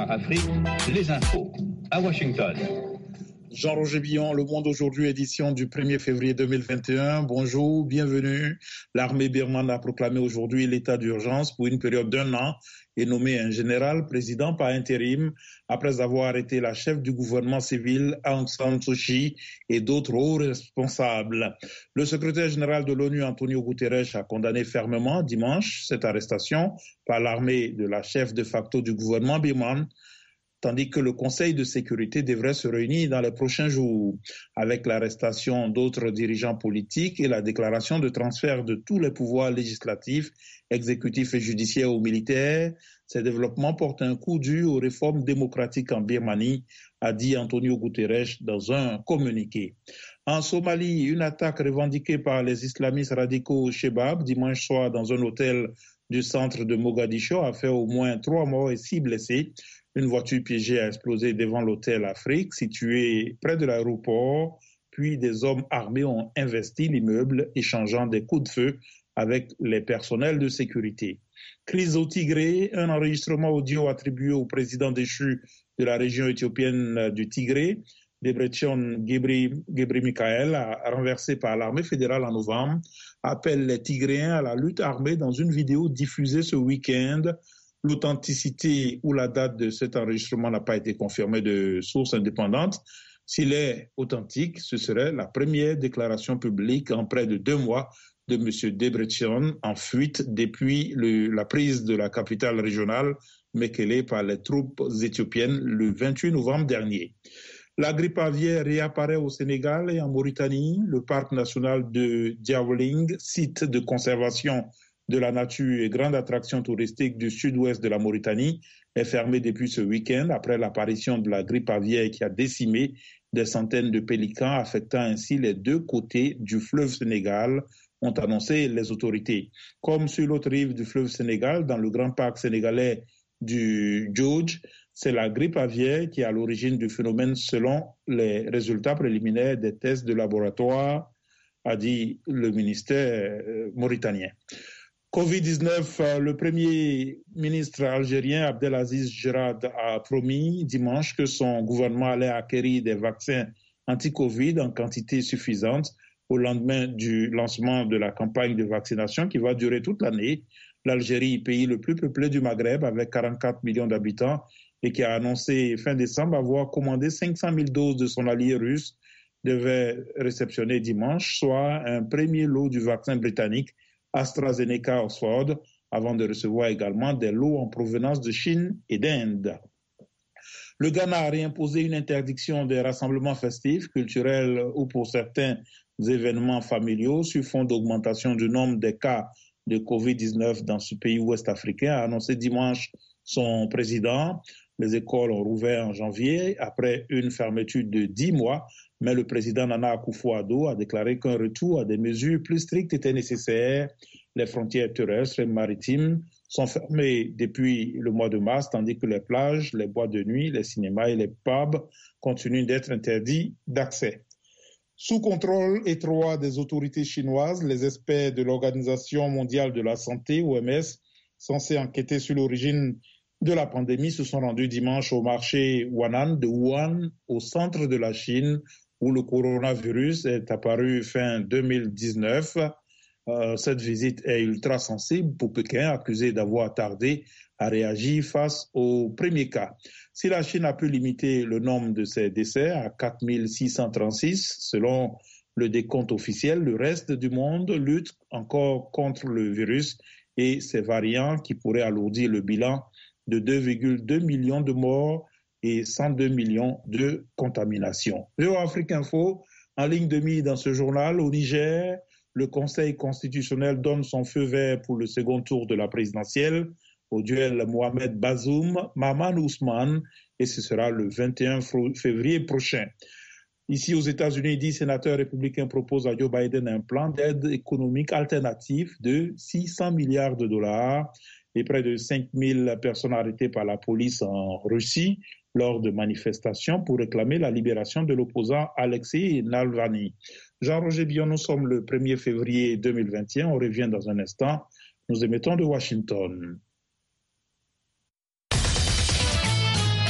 Afrique, les infos. À Washington. Jean-Roger Billon, Le Monde aujourd'hui, édition du 1er février 2021. Bonjour, bienvenue. L'armée birmane a proclamé aujourd'hui l'état d'urgence pour une période d'1 an et nommé un général président par intérim après avoir arrêté la chef du gouvernement civil Aung San Suu Kyi et d'autres hauts responsables. Le secrétaire général de l'ONU, Antonio Guterres, a condamné fermement dimanche cette arrestation par l'armée de la chef de facto du gouvernement birman, tandis que le Conseil de sécurité devrait se réunir dans les prochains jours. Avec l'arrestation d'autres dirigeants politiques et la déclaration de transfert de tous les pouvoirs législatifs, exécutifs et judiciaires aux militaires, ces développements portent un coup dur aux réformes démocratiques en Birmanie, a dit Antonio Guterres dans un communiqué. En Somalie, une attaque revendiquée par les islamistes radicaux Shebab dimanche soir dans un hôtel du centre de Mogadiscio a fait au moins 3 morts et 6 blessés. Une voiture piégée a explosé devant l'hôtel Afrique, situé près de l'aéroport, puis des hommes armés ont investi l'immeuble, échangeant des coups de feu avec les personnels de sécurité. Crise au Tigré, un enregistrement audio attribué au président déchu de la région éthiopienne du Tigré, Debretsion Gebremichael, renversé par l'armée fédérale en novembre, appelle les Tigréens à la lutte armée dans une vidéo diffusée ce week-end. L'authenticité ou la date de cet enregistrement n'a pas été confirmée de sources indépendantes. S'il est authentique, ce serait la première déclaration publique en près de 2 mois de M. Debretsion en fuite depuis la prise de la capitale régionale Mekele par les troupes éthiopiennes le 28 novembre dernier. La grippe aviaire réapparaît au Sénégal et en Mauritanie. Le parc national de Diaoling, site de conservation de la nature et grande attraction touristique du sud-ouest de la Mauritanie, est fermé depuis ce week-end après l'apparition de la grippe aviaire qui a décimé des centaines de pélicans, affectant ainsi les 2 côtés du fleuve Sénégal, ont annoncé les autorités. Comme sur l'autre rive du fleuve Sénégal, dans le grand parc sénégalais du Djodj, c'est la grippe aviaire qui est à l'origine du phénomène selon les résultats préliminaires des tests de laboratoire, a dit le ministère mauritanien. Covid-19, le premier ministre algérien Abdelaziz Gerad a promis dimanche que son gouvernement allait acquérir des vaccins anti-Covid en quantité suffisante au lendemain du lancement de la campagne de vaccination qui va durer toute l'année. L'Algérie, pays le plus peuplé du Maghreb avec 44 millions d'habitants et qui a annoncé fin décembre avoir commandé 500 000 doses de son allié russe, devait réceptionner dimanche soir un premier lot du vaccin britannique AstraZeneca Oxford, avant de recevoir également des lots en provenance de Chine et d'Inde. Le Ghana a réimposé une interdiction des rassemblements festifs, culturels ou pour certains événements familiaux sur fond d'augmentation du nombre des cas de Covid-19 dans ce pays ouest-africain, a annoncé dimanche son président. Les écoles ont rouvert en janvier après une fermeture de 10 mois, mais le président Nana Akufo-Addo a déclaré qu'un retour à des mesures plus strictes était nécessaire. Les frontières terrestres et maritimes sont fermées depuis le mois de mars, tandis que les plages, les boîtes de nuit, les cinémas et les pubs continuent d'être interdits d'accès. Sous contrôle étroit des autorités chinoises, les experts de l'Organisation mondiale de la santé, OMS, censés enquêter sur l'origine de la pandémie, se sont rendus dimanche au marché Huanan de Wuhan, au centre de la Chine, où le coronavirus est apparu fin 2019. Cette visite est ultra sensible pour Pékin, accusé d'avoir tardé à réagir face au premier cas. Si la Chine a pu limiter le nombre de ses décès à 4 636, selon le décompte officiel, le reste du monde lutte encore contre le virus et ses variants qui pourraient alourdir le bilan de 2,2 millions de morts et 102 millions de contaminations. Afrique Info, en ligne de mire dans ce journal, au Niger, le Conseil constitutionnel donne son feu vert pour le second tour de la présidentielle au duel Mohamed Bazoum-Mahaman Ousmane, et ce sera le 21 février prochain. Ici aux États-Unis, 10 sénateurs républicains proposent à Joe Biden un plan d'aide économique alternatif de 600 milliards de dollars et près de 5000 personnes arrêtées par la police en Russie lors de manifestations pour réclamer la libération de l'opposant Alexei Navalny. Jean-Roger Billon, nous sommes le 1er février 2021. On revient dans un instant. Nous émettons de Washington.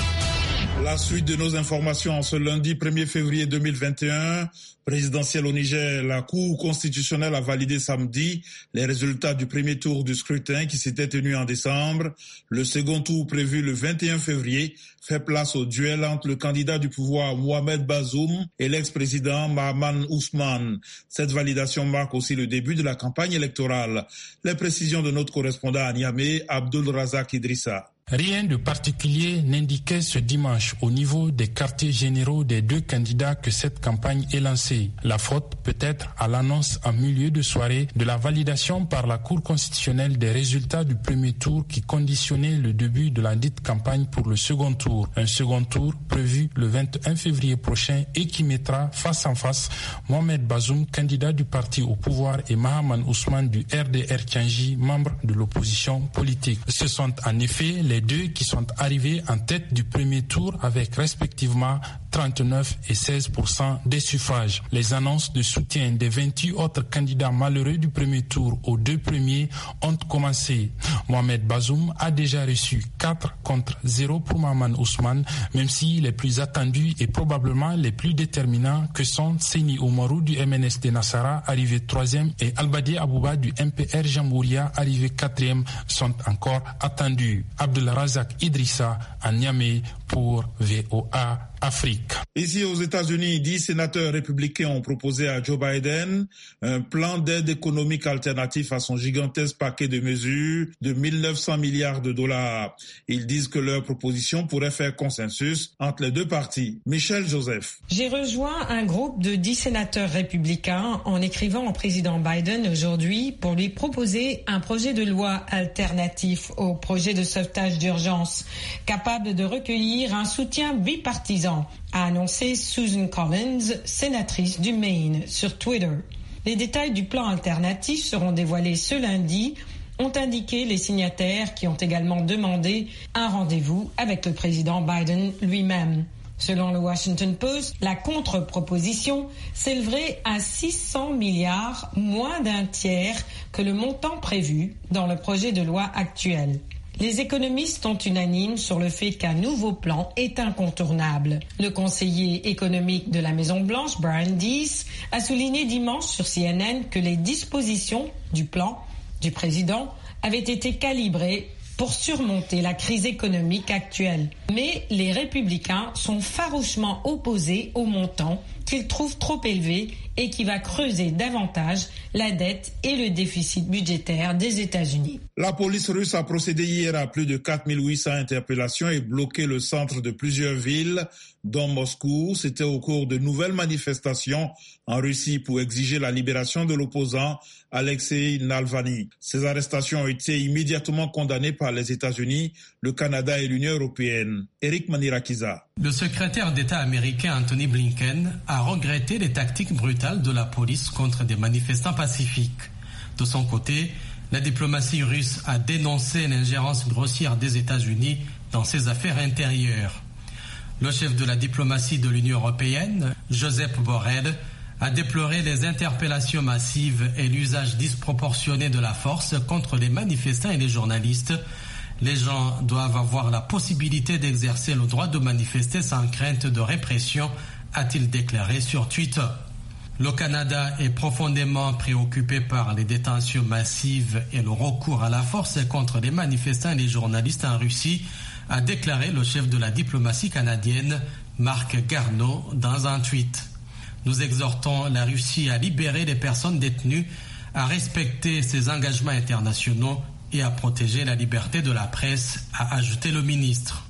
La suite de nos informations en ce lundi 1er février 2021, présidentielle au Niger, la Cour constitutionnelle a validé samedi les résultats du premier tour du scrutin qui s'était tenu en décembre. Le second tour prévu le 21 février fait place au duel entre le candidat du pouvoir Mohamed Bazoum et l'ex-président Mahaman Ousmane. Cette validation marque aussi le début de la campagne électorale. Les précisions de notre correspondant à Niamey, Abdul Razak Idrissa. Rien de particulier n'indiquait ce dimanche au niveau des quartiers généraux des deux candidats que cette campagne est lancée. La faute peut-être à l'annonce en milieu de soirée de la validation par la Cour constitutionnelle des résultats du premier tour qui conditionnait le début de la dite campagne pour le second tour. Un second tour prévu le 21 février prochain et qui mettra face en face Mohamed Bazoum, candidat du parti au pouvoir, et Mahaman Ousmane du RDR Tchangi, membre de l'opposition politique. Ce sont en effet les deux qui sont arrivés en tête du premier tour avec respectivement 39 et 16% des suffrages. Les annonces de soutien des 28 autres candidats malheureux du premier tour aux deux premiers ont commencé. Mohamed Bazoum a déjà reçu 4 contre 0 pour Mahaman Ousmane, même si les plus attendus et probablement les plus déterminants que sont Seni Oumarou du MNSD Nassara, arrivé 3e, et Albadi Abouba du MPR Jamhouria, arrivé 4e, sont encore attendus. Abdul Razak Idrissa à Niamey pour VOA Afrique. Ici aux États-Unis, 10 sénateurs républicains ont proposé à Joe Biden un plan d'aide économique alternatif à son gigantesque paquet de mesures de 1900 milliards de dollars. Ils disent que leur proposition pourrait faire consensus entre les deux partis. Michel Joseph. J'ai rejoint un groupe de 10 sénateurs républicains en écrivant au président Biden aujourd'hui pour lui proposer un projet de loi alternatif au projet de sauvetage d'urgence, capable de recueillir un soutien bipartisan, a annoncé Susan Collins, sénatrice du Maine, sur Twitter. Les détails du plan alternatif seront dévoilés ce lundi, ont indiqué les signataires qui ont également demandé un rendez-vous avec le président Biden lui-même. Selon le Washington Post, la contre-proposition s'élèverait à 600 milliards, moins d'un tiers que le montant prévu dans le projet de loi actuel. Les économistes sont unanimes sur le fait qu'un nouveau plan est incontournable. Le conseiller économique de la Maison-Blanche, Brian Deese, a souligné dimanche sur CNN que les dispositions du plan du président avaient été calibrées pour surmonter la crise économique actuelle. Mais les républicains sont farouchement opposés au montant qu'ils trouvent trop élevé et qui va creuser davantage la dette et le déficit budgétaire des États-Unis. La police russe a procédé hier à plus de 4800 interpellations et bloqué le centre de plusieurs villes, dont Moscou. C'était au cours de nouvelles manifestations en Russie pour exiger la libération de l'opposant Alexei Navalny. Ces arrestations ont été immédiatement condamnées par les États-Unis, le Canada et l'Union européenne. Eric Manirakiza. Le secrétaire d'État américain Anthony Blinken a regretté les tactiques brutales de la police contre des manifestants pacifiques. De son côté, la diplomatie russe a dénoncé l'ingérence grossière des États-Unis dans ses affaires intérieures. Le chef de la diplomatie de l'Union européenne, Josep Borrell, a déploré les interpellations massives et l'usage disproportionné de la force contre les manifestants et les journalistes. Les gens doivent avoir la possibilité d'exercer le droit de manifester sans crainte de répression, a-t-il déclaré sur Twitter. Le Canada est profondément préoccupé par les détentions massives et le recours à la force contre les manifestants et les journalistes en Russie, a déclaré le chef de la diplomatie canadienne, Marc Garneau, dans un tweet. Nous exhortons la Russie à libérer les personnes détenues, à respecter ses engagements internationaux et à protéger la liberté de la presse, a ajouté le ministre.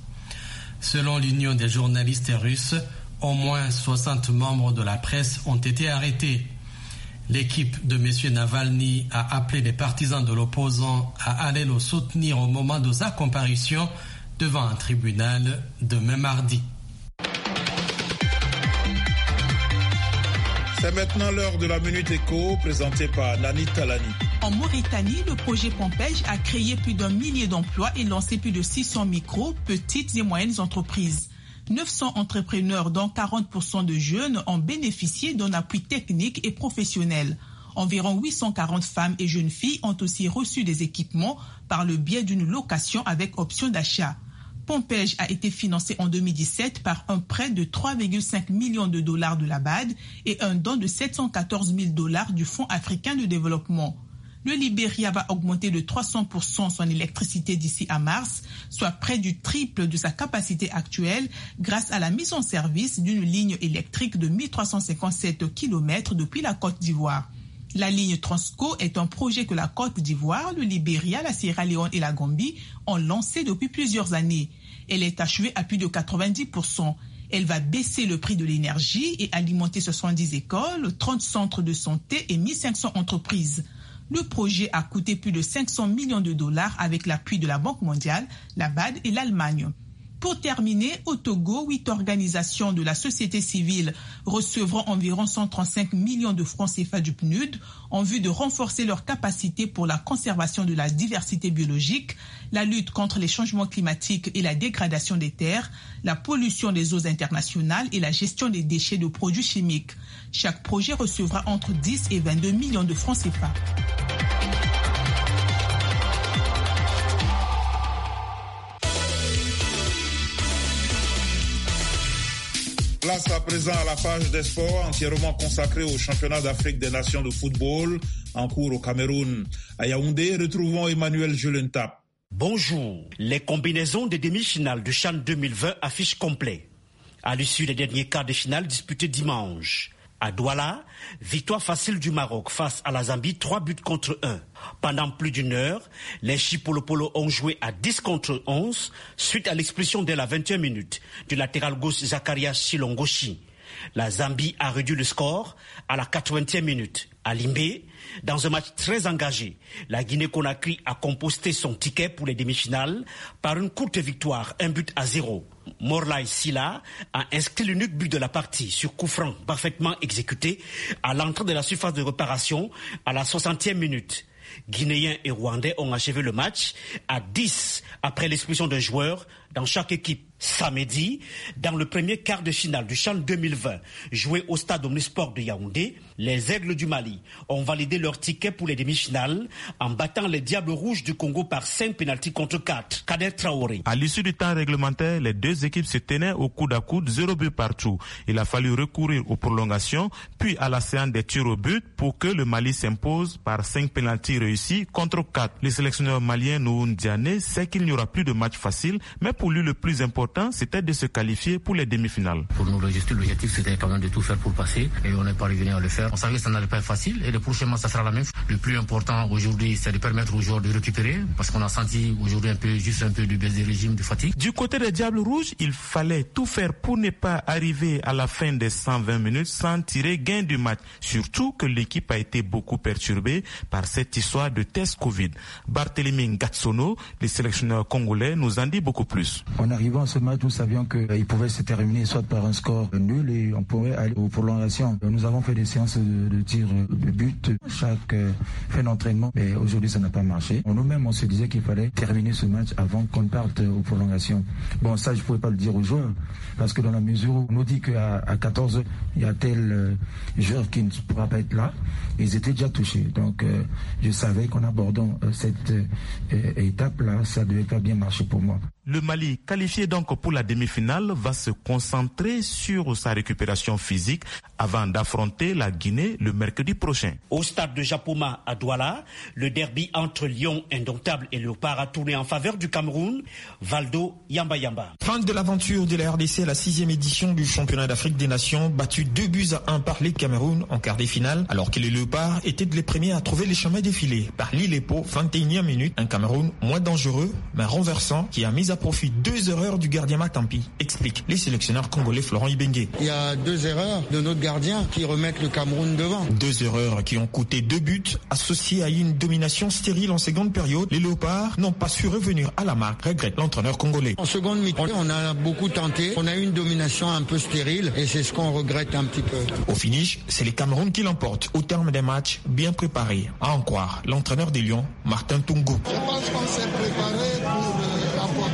Selon l'Union des journalistes russes, au moins 60 membres de la presse ont été arrêtés. L'équipe de M. Navalny a appelé les partisans de l'opposant à aller le soutenir au moment de sa comparution devant un tribunal demain mardi. C'est maintenant l'heure de la Minute Éco, présentée par Nani Talani. En Mauritanie, le projet Pompège a créé plus d'1 millier d'emplois et lancé plus de 600 micro, petites et moyennes entreprises. 900 entrepreneurs, dont 40% de jeunes, ont bénéficié d'un appui technique et professionnel. Environ 840 femmes et jeunes filles ont aussi reçu des équipements par le biais d'une location avec option d'achat. Pompej a été financé en 2017 par un prêt de 3,5 millions de dollars de la BAD et un don de 714 000 dollars du Fonds africain de développement. Le Libéria va augmenter de 300% son électricité d'ici à mars, soit près du triple de sa capacité actuelle grâce à la mise en service d'une ligne électrique de 1357 km depuis la Côte d'Ivoire. La ligne Transco est un projet que la Côte d'Ivoire, le Libéria, la Sierra Leone et la Gambie ont lancé depuis plusieurs années. Elle est achevée à plus de 90%. Elle va baisser le prix de l'énergie et alimenter 70 écoles, 30 centres de santé et 1500 entreprises. Le projet a coûté plus de 500 millions de dollars avec l'appui de la Banque mondiale, la BAD et l'Allemagne. Pour terminer, au Togo, 8 organisations de la société civile recevront environ 135 millions de francs CFA du PNUD en vue de renforcer leurs capacités pour la conservation de la diversité biologique, la lutte contre les changements climatiques et la dégradation des terres, la pollution des eaux internationales et la gestion des déchets de produits chimiques. Chaque projet recevra entre 10 et 22 millions de francs CFA. Place à présent à la page des sports entièrement consacrée au championnat d'Afrique des nations de football en cours au Cameroun. À Yaoundé, retrouvons Emmanuel Julentap. Bonjour. Les combinaisons des demi-finales du CHAN 2020 affichent complet. À l'issue des derniers quarts de finale disputés dimanche. À Douala, victoire facile du Maroc face à la Zambie, 3-1. Pendant plus d'une heure, les Chipolopolo ont joué à 10-11 suite à l'expulsion dès la 21e minute du latéral gauche Zakaria Silongoshi. La Zambie a réduit le score à la 80e minute. À Limbé, dans un match très engagé, la Guinée-Conakry a composté son ticket pour les demi-finales par une courte victoire, 1-0. Morlaï Silla a inscrit l'unique but de la partie sur coup franc parfaitement exécuté à l'entrée de la surface de réparation à la 60e minute. Guinéens et Rwandais ont achevé le match à 10 après l'expulsion d'un joueur dans chaque équipe. Samedi, dans le premier quart de finale du CHAN 2020, joué au stade Omnisport de Yaoundé, les Aigles du Mali ont validé leur ticket pour les demi-finales en battant les Diables Rouges du Congo par 5 pénaltys contre 4. Kader Traoré. À l'issue du temps réglementaire, les deux équipes se tenaient au coude à coude, 0 but partout. Il a fallu recourir aux prolongations, puis à la séance des tirs au but pour que le Mali s'impose par 5 pénaltys réussis contre 4. Le sélectionneur malien Nouhoun Diané sait qu'il n'y aura plus de match facile, mais pour lui le plus important, c'était de se qualifier pour les demi-finales. Pour nous, l'objectif, c'était quand même de tout faire pour passer et on n'est pas parvenu à le faire. On savait que ça n'allait pas être facile et le prochain match, ça sera la même chose. Le plus important aujourd'hui, c'est de permettre aux joueurs de récupérer parce qu'on a senti aujourd'hui un peu du baisse des régimes, de fatigue. Du côté des Diables Rouges, il fallait tout faire pour ne pas arriver à la fin des 120 minutes sans tirer gain du match. Surtout que l'équipe a été beaucoup perturbée par cette histoire de test Covid. Barthélémy Ngatsono, le sélectionneur congolais, nous en dit beaucoup plus. En arrivant à ce match, nous savions qu'il pouvait se terminer soit par un score nul et on pourrait aller aux prolongations. Nous avons fait des séances de tir de but chaque fin d'entraînement, mais aujourd'hui ça n'a pas marché. Nous-mêmes, on se disait qu'il fallait terminer ce match avant qu'on parte aux prolongations. Bon, ça je ne pouvais pas le dire aux joueurs, parce que dans la mesure où on nous dit qu'à 14h, il y a tel joueur qui ne pourra pas être là, ils étaient déjà touchés. Donc je savais qu'en abordant cette étape-là, ça ne devait pas bien marcher pour moi. Le Mali, qualifié donc pour la demi-finale, va se concentrer sur sa récupération physique avant d'affronter la Guinée le mercredi prochain. Au stade de Japoma à Douala, le derby entre Lion Indomptable et Léopard a tourné en faveur du Cameroun. Valdo Yamba Yamba. Fin de l'aventure de la RDC à la 6e édition du championnat d'Afrique des Nations, battu 2-1 par les Cameroun en quart des finales, alors que les Léopards étaient les premiers à trouver les chemins défilés. Par l'Ilepo, 21e minute, un Cameroun moins dangereux, mais renversant, qui a mis à profit 2 erreurs du gardien Matampi, explique les sélectionneurs congolais Florent Ibenge. Il y a 2 erreurs de notre gardien qui remettent le Cameroun devant. 2 erreurs qui ont coûté 2 buts, associées à une domination stérile en seconde période. Les Léopards n'ont pas su revenir à la marque, regrette l'entraîneur congolais. En seconde mi-temps, on a beaucoup tenté, on a eu une domination un peu stérile et c'est ce qu'on regrette un petit peu. Au finish, c'est les Cameroun qui l'emportent au terme des matchs bien préparés. À en croire l'entraîneur des Lions, Martin Tungu. Je pense qu'on s'est préparé pour apporter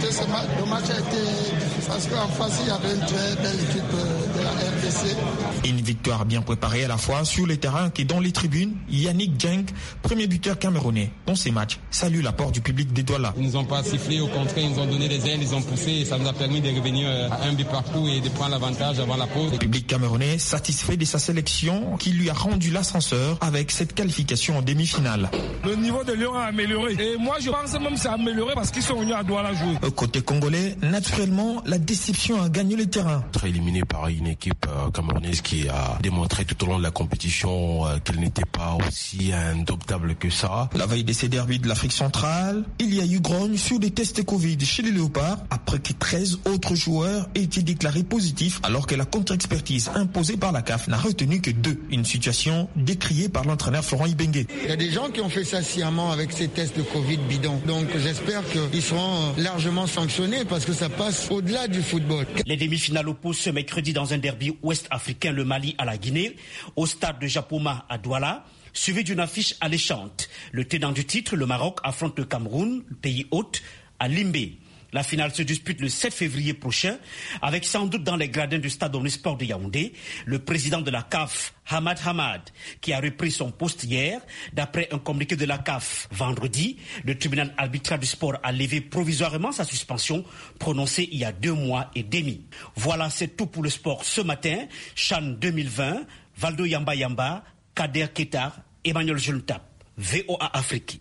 regarder ce match. Le match a été difficile parce qu'en face, il y avait une très belle équipe de la RDC. Une victoire bien préparée à la fois sur le terrain et dans les tribunes. Yannick Djenk, premier buteur camerounais dans ces matchs, salue l'apport du public des Douala. Ils nous ont pas sifflé, au contraire, ils nous ont donné des ailes, ils ont poussé et ça nous a permis de revenir à un but partout et de prendre l'avantage avant la pause. Le public camerounais satisfait de sa sélection qui lui a rendu l'ascenseur avec cette qualification en demi-finale. Le niveau de Lyon a amélioré et moi je pense même que ça a amélioré parce qu'ils sont venus à Douala jouer. Côté congolais, naturellement, la déception a gagné le terrain. Très éliminé par une équipe camerounaise qui a démontré tout au long de la compétition qu'elle n'était pas aussi indomptable que ça. La veille de ces derbys de l'Afrique centrale, il y a eu grogne sur des tests Covid chez les Léopards après que 13 autres joueurs aient été déclarés positifs alors que la contre-expertise imposée par la CAF n'a retenu que 2. Une situation décriée par l'entraîneur Florent Ibenge. Il y a des gens qui ont fait ça sciemment avec ces tests de Covid bidons. Donc j'espère qu'ils seront largement sanctionnés parce que ça passe au-delà du football. Les demi-finales opposent ce mercredi dans un derby ouest-africain, le Mali à la Guinée, au stade de Japoma à Douala, suivi d'une affiche alléchante. Le tenant du titre, le Maroc, affronte le Cameroun, le pays hôte, à Limbé. La finale se dispute le 7 février prochain, avec sans doute dans les gradins du stade omnisport de Yaoundé, le président de la CAF, Hamad Hamad, qui a repris son poste hier. D'après un communiqué de la CAF vendredi, le tribunal arbitral du sport a levé provisoirement sa suspension prononcée il y a 2 mois et demi. Voilà, c'est tout pour le sport ce matin. CHAN 2020, Valdo Yamba Yamba, Kader Ketar, Emmanuel Jeluntap, VOA Afrique.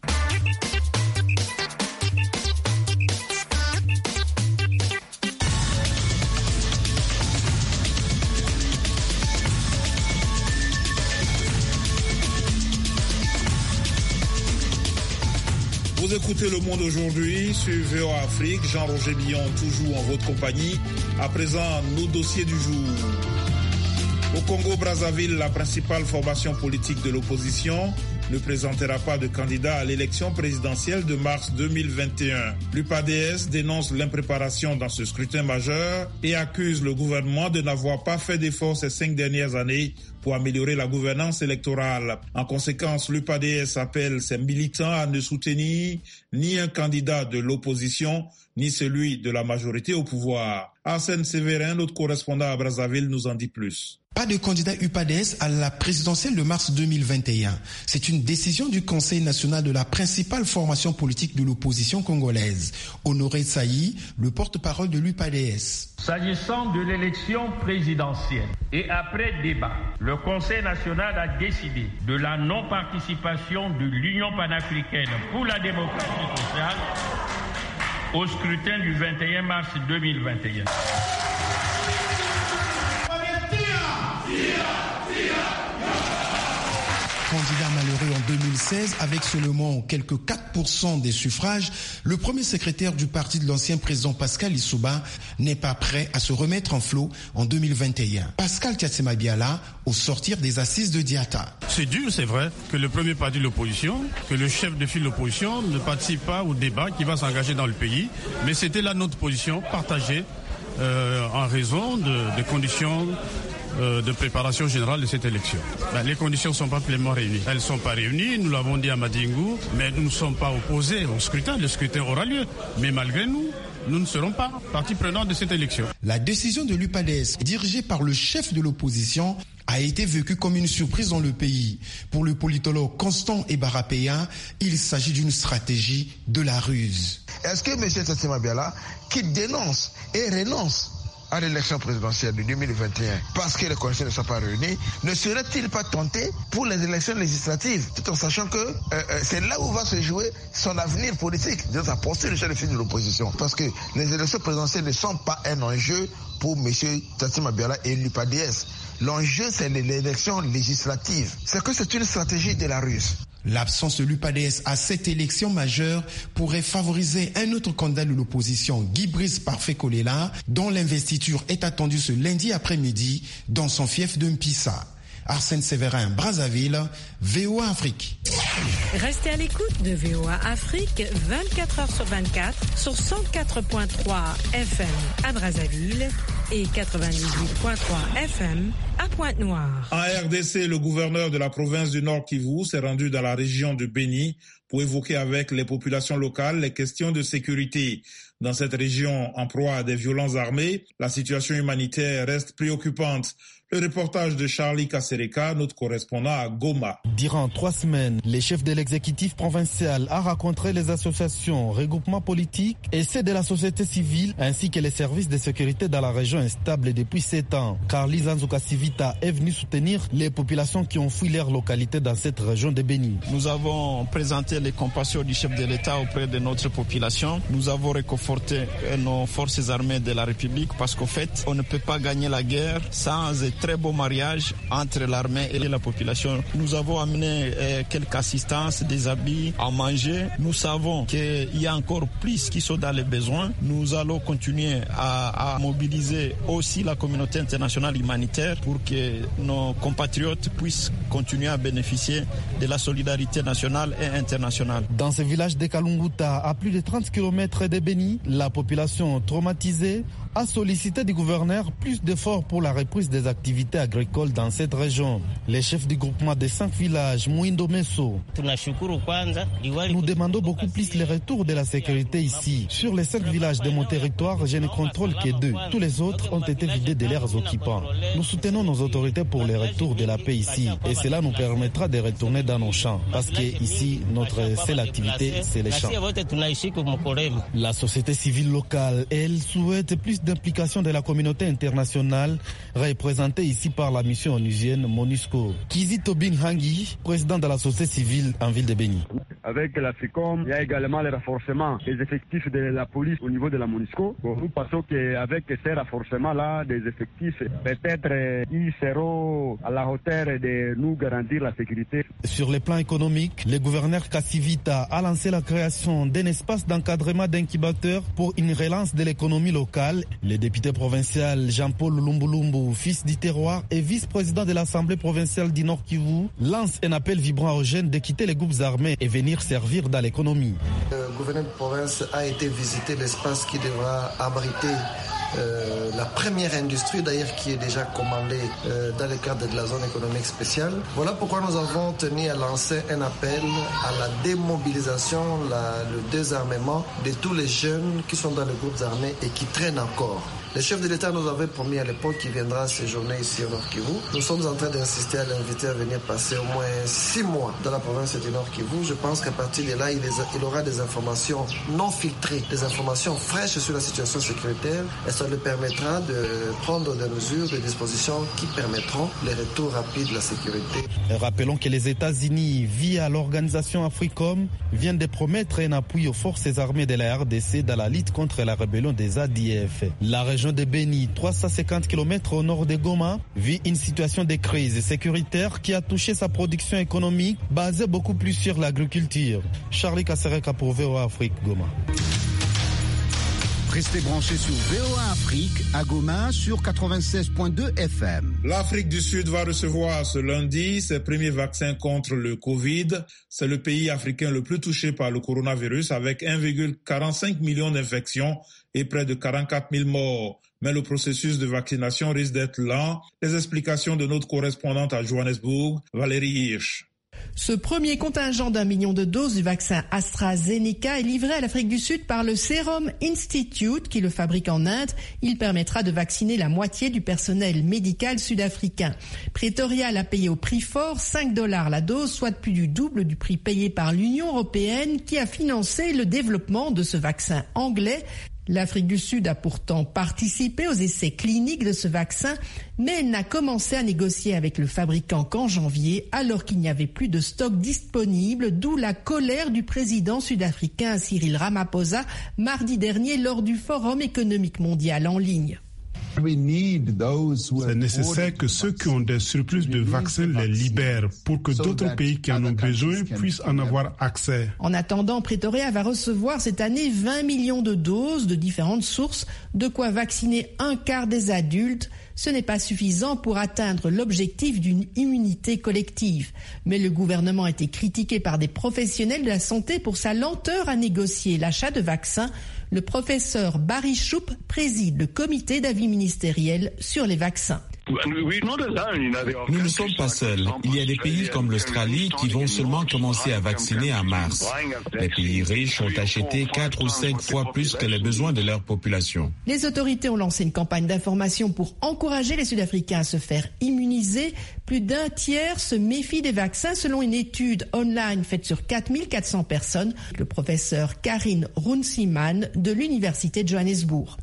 Vous écoutez Le Monde aujourd'hui sur VOA Afrique. Jean-Roger Billon, toujours en votre compagnie. À présent, nos dossiers du jour. Au Congo-Brazzaville, la principale formation politique de l'opposition ne présentera pas de candidat à l'élection présidentielle de mars 2021. L'UPADS dénonce l'impréparation dans ce scrutin majeur et accuse le gouvernement de n'avoir pas fait d'efforts ces 5 dernières années pour améliorer la gouvernance électorale. En conséquence, l'UPADS appelle ses militants à ne soutenir ni un candidat de l'opposition, ni celui de la majorité au pouvoir. Arsène Sévérin, notre correspondant à Brazzaville, nous en dit plus. Pas de candidat UPADS à la présidentielle de mars 2021. C'est une décision du Conseil national de la principale formation politique de l'opposition congolaise. Honoré Saï, le porte-parole de l'UPADS. S'agissant de l'élection présidentielle et après débat, le Conseil national a décidé de la non-participation de l'Union panafricaine pour la démocratie sociale au scrutin du 21 mars 2021. Candidat malheureux en 2016 avec seulement quelques 4% des suffrages, le premier secrétaire du parti de l'ancien président Pascal Lissouba n'est pas prêt à se remettre en flot en 2021. Pascal Tiatsema Biala au sortir des assises de Diata. C'est dur, c'est vrai, que le premier parti de l'opposition, que le chef de file de l'opposition ne participe pas au débat qui va s'engager dans le pays, mais c'était là notre position partagée en raison des conditions de préparation générale de cette élection. Les conditions ne sont pas pleinement réunies. Elles ne sont pas réunies, nous l'avons dit à Madingou, mais nous ne sommes pas opposés au scrutin. Le scrutin aura lieu. Mais malgré nous, nous ne serons pas partie prenante de cette élection. La décision de l'UPADS, dirigée par le chef de l'opposition, a été vécue comme une surprise dans le pays. Pour le politologue Constant Ebarapéa, il s'agit d'une stratégie de la ruse. Est-ce que M. Tiatsema Biala, qui dénonce et renonce à l'élection présidentielle de 2021 parce que les conditions ne sont pas réunies, ne serait-il pas tenté pour les élections législatives, tout en sachant que c'est là où va se jouer son avenir politique, de sa posture de chef de file de l'opposition, parce que les élections présidentielles ne sont pas un enjeu pour M. Tiatsema Biala et l'UPADS. L'enjeu, c'est l'élection législative. C'est que c'est une stratégie de la ruse. L'absence de l'UPADS à cette élection majeure pourrait favoriser un autre candidat de l'opposition, Guy Brice Parfait Kolela, dont l'investiture est attendue ce lundi après-midi dans son fief de Mpissa. Arsène Sévérin, Brazzaville, VOA Afrique. Restez à l'écoute de VOA Afrique 24h sur 24 sur 104.3 FM à Brazzaville et 98.3 FM à Pointe-Noire. En RDC, le gouverneur de la province du Nord Kivu s'est rendu dans la région de Béni pour évoquer avec les populations locales les questions de sécurité. Dans cette région en proie à des violences armées, la situation humanitaire reste préoccupante. Le reportage de Charlie Kasereka, notre correspondant à Goma. Durant 3 semaines, le chef de l'exécutif provincial a rencontré les associations, regroupements politiques et ceux de la société civile, ainsi que les services de sécurité dans la région instable depuis 7 ans. Carly Zanzuka Sivita est venu soutenir les populations qui ont fui leur localité dans cette région de Béni. Nous avons présenté les compassions du chef de l'État auprès de notre population. Nous avons réconforté nos forces armées de la République parce qu'au fait, on ne peut pas gagner la guerre sans très beau mariage entre l'armée et la population. Nous avons amené quelques assistances, des habits, à manger. Nous savons qu'il y a encore plus qui sont dans les besoins. Nous allons continuer à mobiliser aussi la communauté internationale humanitaire pour que nos compatriotes puissent continuer à bénéficier de la solidarité nationale et internationale. Dans ce village de Kalunguta, à plus de 30 km de Béni, la population traumatisée a sollicité du gouverneur plus d'efforts pour la reprise des activités agricoles dans cette région. Les chefs du groupement des 5 villages, Mwindo Meso, nous demandons beaucoup plus le retour de la sécurité ici. Sur les 5 villages de mon territoire, je ne contrôle que 2. Tous les autres ont été vidés de leurs occupants. Nous soutenons nos autorités pour le retour de la paix ici et cela nous permettra de retourner dans nos champs parce que ici, notre seule activité, c'est les champs. La société civile locale, elle, souhaite plus d'implication de la communauté internationale représentée ici par la mission onusienne MONUSCO. Kizi Tobin Hangi, président de la société civile en ville de Béni. Avec la FICOM, il y a également le renforcement des effectifs de la police au niveau de la MONUSCO. Nous pensons qu'avec ces renforcements-là des effectifs, peut-être ils seront à la hauteur de nous garantir la sécurité. Sur le plan économique, le gouverneur Kassivita a lancé la création d'un espace d'encadrement d'incubateurs pour une relance de l'économie locale. Le député provincial Jean-Paul Lumbulumbu, fils du terroir et vice-président de l'Assemblée provinciale du Nord Kivu, lance un appel vibrant aux jeunes de quitter les groupes armés et venir servir dans l'économie. Le gouverneur de province a été visiter l'espace qui devra abriter la première industrie d'ailleurs qui est déjà commandée dans le cadre de la zone économique spéciale. Voilà pourquoi nous avons tenu à lancer un appel à la démobilisation, le désarmement de tous les jeunes qui sont dans les groupes armés et qui traînent encore. Le chef de l'État nous avait promis à l'époque qu'il viendra séjourner ici au Nord Kivu. Nous sommes en train d'insister à l'inviter à venir passer au moins 6 mois dans la province du Nord Kivu. Je pense qu'à partir de là, il aura des informations non filtrées, des informations fraîches sur la situation sécuritaire et ça lui permettra de prendre des mesures, des dispositions qui permettront le retour rapide de la sécurité. Et rappelons que les États-Unis, via l'organisation AFRICOM, viennent de promettre un appui aux forces armées de la RDC dans la lutte contre la rébellion des ADF. La région de Béni, 350 km au nord de Goma, vit une situation de crise sécuritaire qui a touché sa production économique basée beaucoup plus sur l'agriculture. Charlie Kasereka pour VOA Afrique, Goma. Restez branchés sur VOA Afrique à Goma sur 96.2 FM. L'Afrique du Sud va recevoir ce lundi ses premiers vaccins contre le Covid. C'est le pays africain le plus touché par le coronavirus avec 1,45 million d'infections et près de 44 000 morts. Mais le processus de vaccination risque d'être lent. Les explications de notre correspondante à Johannesburg, Valérie Hirsch. Ce premier contingent d'1 million de doses du vaccin AstraZeneca est livré à l'Afrique du Sud par le Serum Institute qui le fabrique en Inde. Il permettra de vacciner la moitié du personnel médical sud-africain. Pretoria l'a payé au prix fort, $5 la dose, soit plus du double du prix payé par l'Union européenne qui a financé le développement de ce vaccin anglais. L'Afrique du Sud a pourtant participé aux essais cliniques de ce vaccin, mais elle n'a commencé à négocier avec le fabricant qu'en janvier, alors qu'il n'y avait plus de stock disponible, d'où la colère du président sud-africain Cyril Ramaphosa mardi dernier lors du Forum économique mondial en ligne. C'est nécessaire que ceux qui ont des surplus de vaccins les libèrent pour que d'autres pays qui en ont besoin puissent en avoir accès. En attendant, Pretoria va recevoir cette année 20 millions de doses de différentes sources, de quoi vacciner un quart des adultes. Ce n'est pas suffisant pour atteindre l'objectif d'une immunité collective. Mais le gouvernement a été critiqué par des professionnels de la santé pour sa lenteur à négocier l'achat de vaccins. Le professeur Barry Choup préside le comité d'avis ministériel sur les vaccins. Nous ne sommes pas seuls. Il y a des pays comme l'Australie qui vont seulement commencer à vacciner en mars. Les pays riches ont acheté 4 ou 5 fois plus que les besoins de leur population. Les autorités ont lancé une campagne d'information pour encourager les Sud-Africains à se faire immuniser. Plus d'un tiers se méfient des vaccins selon une étude online faite sur 4400 personnes. Le professeur Karine Runciman de l'Université de Johannesburg.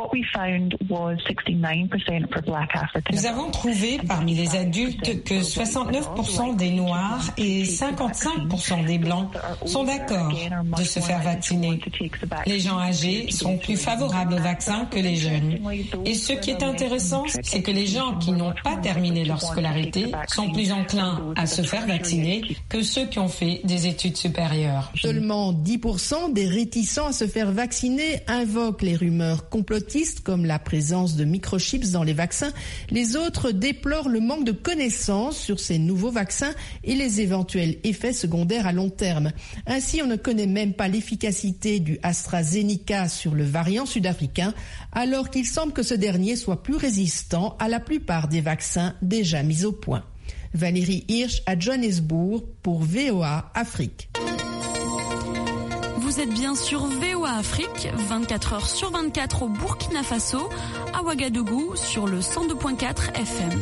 Nous avons trouvé parmi les adultes que 69% des Noirs et 55% des Blancs sont d'accord de se faire vacciner. Les gens âgés sont plus favorables au vaccin que les jeunes. Et ce qui est intéressant, c'est que les gens qui n'ont pas terminé leur scolarité sont plus enclins à se faire vacciner que ceux qui ont fait des études supérieures. Seulement 10% des réticents à se faire vacciner invoquent les rumeurs complotistes comme la présence de microchips dans les vaccins. Les autres déplorent le manque de connaissances sur ces nouveaux vaccins et les éventuels effets secondaires à long terme. Ainsi, on ne connaît même pas l'efficacité du AstraZeneca sur le variant sud-africain, alors qu'il semble que ce dernier soit plus résistant à la plupart des vaccins déjà mis au point. Valérie Hirsch à Johannesburg pour VOA Afrique. Vous êtes bien sur VOA Afrique, 24 heures sur 24 au Burkina Faso, à Ouagadougou sur le 102.4 FM.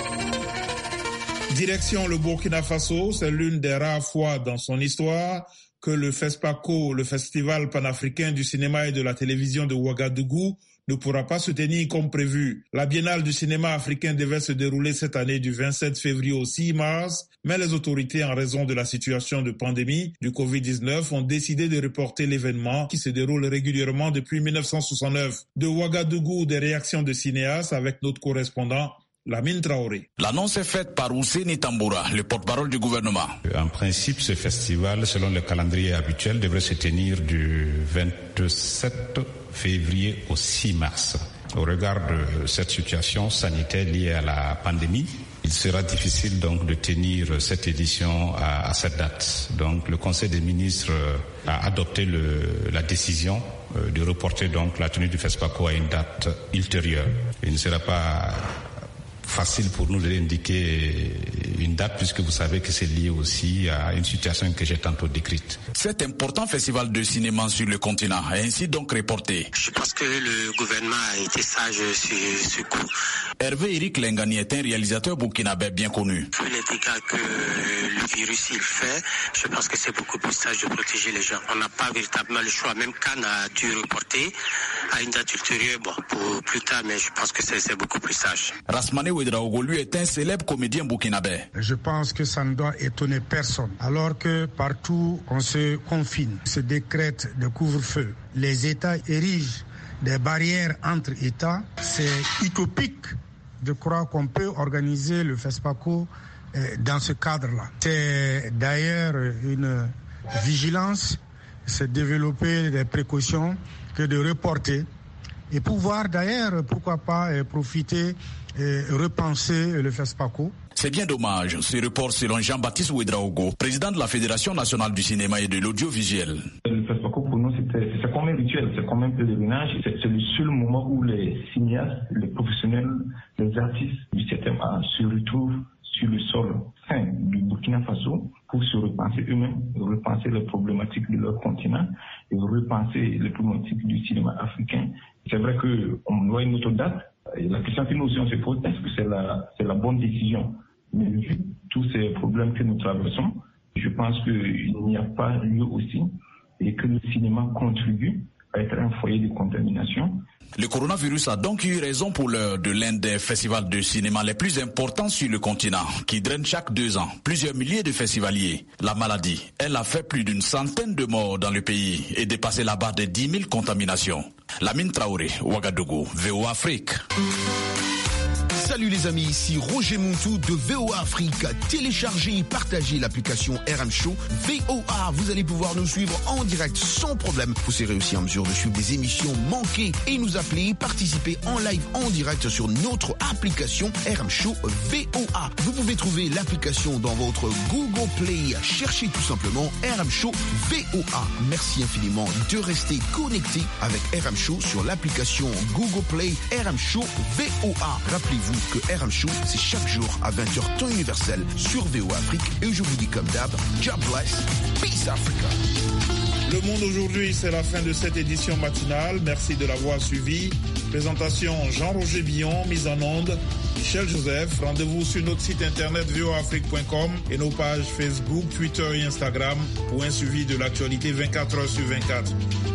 Direction le Burkina Faso, c'est l'une des rares fois dans son histoire que le FESPACO, le Festival panafricain du cinéma et de la télévision de Ouagadougou, ne pourra pas se tenir comme prévu. La Biennale du cinéma africain devait se dérouler cette année du 27 février au 6 mars, mais les autorités, en raison de la situation de pandémie du Covid-19, ont décidé de reporter l'événement qui se déroule régulièrement depuis 1969. De Ouagadougou, des réactions de cinéastes avec notre correspondant Lamine Traoré. L'annonce est faite par Ousseini Tamboura, le porte-parole du gouvernement. En principe, ce festival, selon le calendrier habituel, devrait se tenir du 27 février au 6 mars. Au regard de cette situation sanitaire liée à la pandémie, il sera difficile donc de tenir cette édition à cette date. Donc le Conseil des ministres a adopté la décision de reporter donc la tenue du FESPACO à une date ultérieure. Il ne sera pas facile pour nous d'indiquer une date puisque vous savez que c'est lié aussi à une situation que j'ai tantôt décrite. Cet important festival de cinéma sur le continent est ainsi donc reporté. Je pense que le gouvernement a été sage sur ce coup. Hervé Eric Lengani est un réalisateur burkinabé bien connu. Vu les dégâts que le virus il fait, je pense que c'est beaucoup plus sage de protéger les gens. On n'a pas véritablement le choix. Même Cannes a dû reporter à une date ultérieure, pour plus tard, mais je pense que c'est beaucoup plus sage. Rasmane Ouedraogo, lui, est un célèbre comédien burkinabé. Je pense que ça ne doit étonner personne. Alors que partout on se confine, se décrète de couvre-feu, les États érigent des barrières entre États, c'est utopique de croire qu'on peut organiser le FESPACO dans ce cadre-là. C'est d'ailleurs une vigilance, c'est développer des précautions que de reporter et pouvoir d'ailleurs, pourquoi pas, profiter et repenser le FESPACO. C'est bien dommage, ce report selon Jean-Baptiste Ouedraogo, président de la Fédération nationale du cinéma et de l'audiovisuel. Le FESPACO pour nous c'est comme un rituel, c'est comme un pèlerinage, c'est le seul moment où les cinéastes, les professionnels, les artistes du 7e art se retrouvent sur le sol sain du Burkina Faso pour se repenser eux-mêmes, repenser les problématiques de leur continent et repenser les problématiques du cinéma africain. C'est vrai qu'on doit une autre date. Et la question que nous aussi on se pose, est-ce que c'est la bonne décision? Mais vu tous ces problèmes que nous traversons, je pense qu'il n'y a pas lieu aussi et que le cinéma contribue à être un foyer de contamination. Le coronavirus a donc eu raison pour l'heure de l'un des festivals de cinéma les plus importants sur le continent, qui draine chaque 2 ans plusieurs milliers de festivaliers. La maladie, elle a fait plus d'une centaine de morts dans le pays et dépassé la barre des 10 000 contaminations. Lamine Traoré, Ouagadougou, VOA Afrique. Salut les amis, ici Roger Montou de VOA Afrique. Téléchargez et partagez l'application RM Show VOA. Vous allez pouvoir nous suivre en direct sans problème. Vous serez aussi en mesure de suivre des émissions manquées et nous appeler, participer en live en direct sur notre application RM Show VOA. Vous pouvez trouver l'application dans votre Google Play. Cherchez tout simplement RM Show VOA. Merci infiniment de rester connecté avec RM Show sur l'application Google Play RM Show VOA. Rappelez-vous que RM Show, c'est chaque jour à 20h temps universel sur VOA Afrique. Et je vous dis comme d'hab, God bless, peace Africa. Le Monde aujourd'hui, c'est la fin de cette édition matinale. Merci de l'avoir suivi. Présentation Jean-Roger Billon, mise en onde Michel Joseph. Rendez-vous sur notre site internet voafrique.com et nos pages Facebook, Twitter et Instagram pour un suivi de l'actualité 24h sur 24.